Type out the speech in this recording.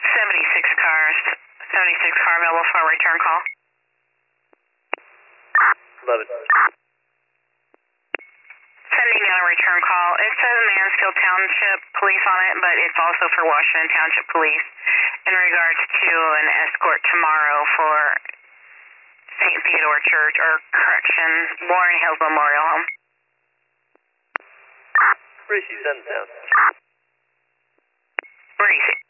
76 cars, 76 car available for a return call. 11. Sending out a return call. It says Mansfield Township Police on it, but it's also for Washington Township Police in regards to an escort tomorrow for St. Theodore Church, or correction, Warren Hills Memorial Home. Where is she sending down? Where do you see?